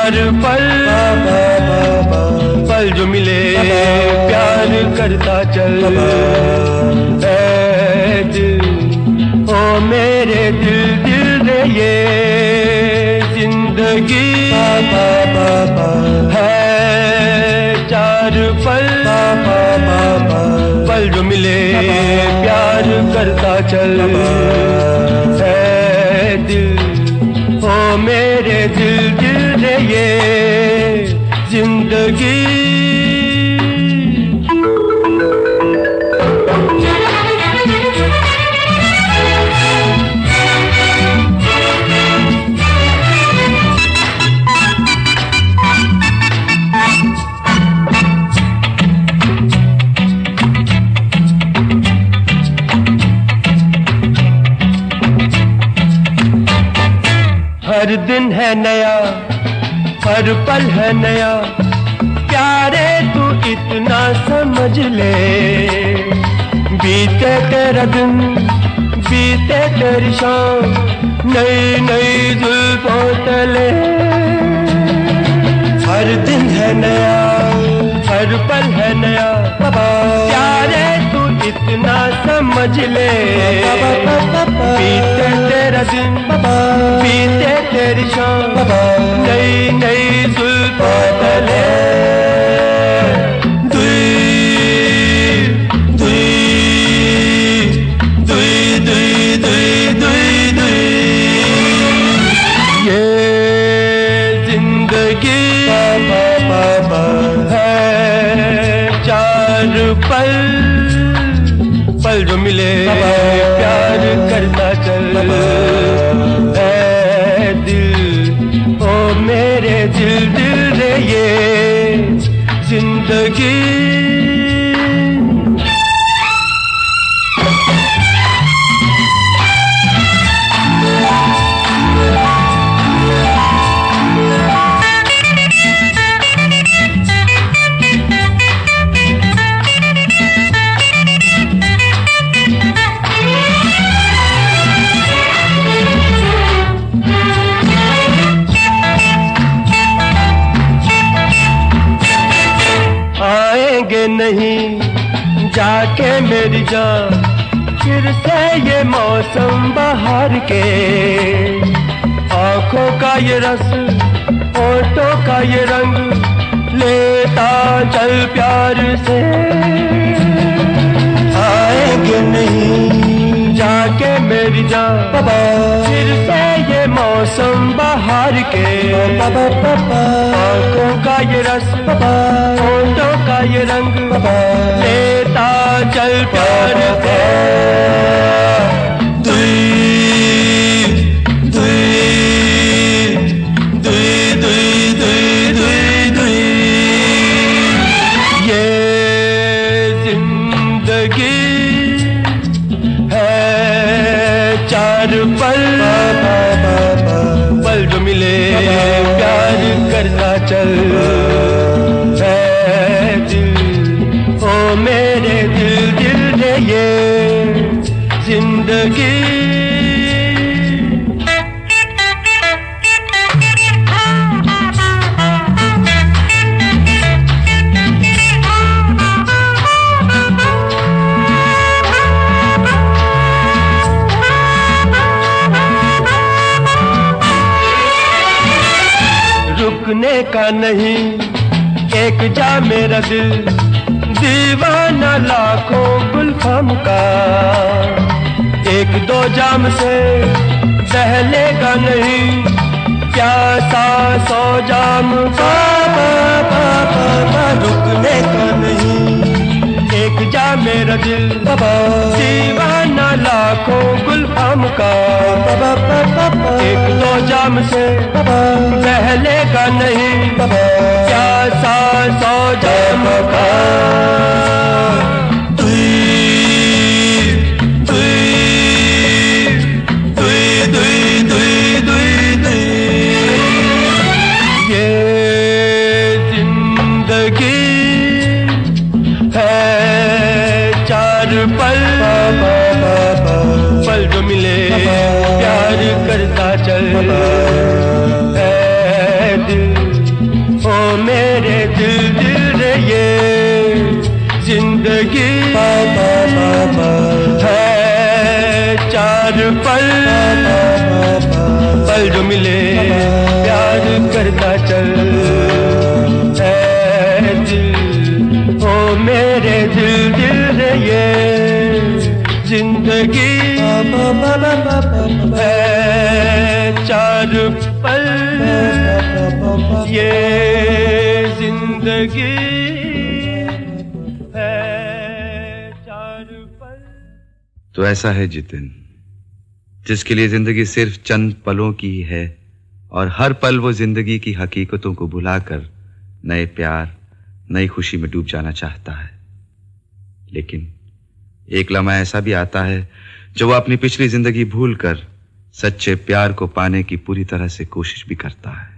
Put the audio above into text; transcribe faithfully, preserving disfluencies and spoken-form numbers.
चार पल पल जो मिले प्यार करता चल। ऐ दिल ओ मेरे दिल दिल रे ये जिंदगी है चार पल पल जो मिले प्यार करता चल। ऐ दिल ओ मेरे दिल दिल रे ये जिंदगी। हर दिन है नया हर पल है नया प्यारे तू इतना समझ ले। बीते तेरा दिन बीते तेरी शाम नई नई जुल्फों तले। हर दिन है नया हर पल है नया प्यारे तू इतना समझ ले। बीते तेरा दिन बीते तेरी शाम नई नई जुल्फों तले। पल पल जो मिले प्यार करता चल। ऐ दिल ओ मेरे दिल दिल रे ये जिंदगी। नहीं जाके मेरी जान फिर से ये मौसम बहार के। आंखों का ये रस होठों का ये रंग लेता चल प्यार से। आएंगे नहीं जाके मेरी जान फिर से ये मौसम बहार के। आंखों का ये रस होठों का ये रंग लेता चल प्यार से। ये जिंदगी है चार पल पल जो मिले प्यार करता चल। ऐ दिल ओ मेरे दिल दिल रे ये जिंदगी। रुकने का नहीं एक जा मेरा दिल दीवाना लाखों गुलफाम का। एक दो जाम से बहलेगा नहीं प्यासा सौ जाम का। रुकने का नहीं एक जा मेरा दिल दीवाना लाखों गुलफाम का। एक दो जाम से बहलेगा नहीं प्यासा सौ जाम का। पल पल जो मिले प्यार करता चल। ऐ दिल मेरे दिल दिल रे ये जिंदगी पा पा पा पा है चार पल पल जो मिले प्यार करता चल है दिल ओ मेरे दिल दिल रे ये जिंदगी है चार पल ये जिंदगी है चार पल। तो ऐसा है जितिन, जिसके लिए जिंदगी सिर्फ चंद पलों की ही है और हर पल वो जिंदगी की हकीकतों को भुलाकर नए प्यार नई खुशी में डूब जाना चाहता है। लेकिन एक लम्हा ऐसा भी आता है जो वो अपनी पिछली जिंदगी भूलकर सच्चे प्यार को पाने की पूरी तरह से कोशिश भी करता है।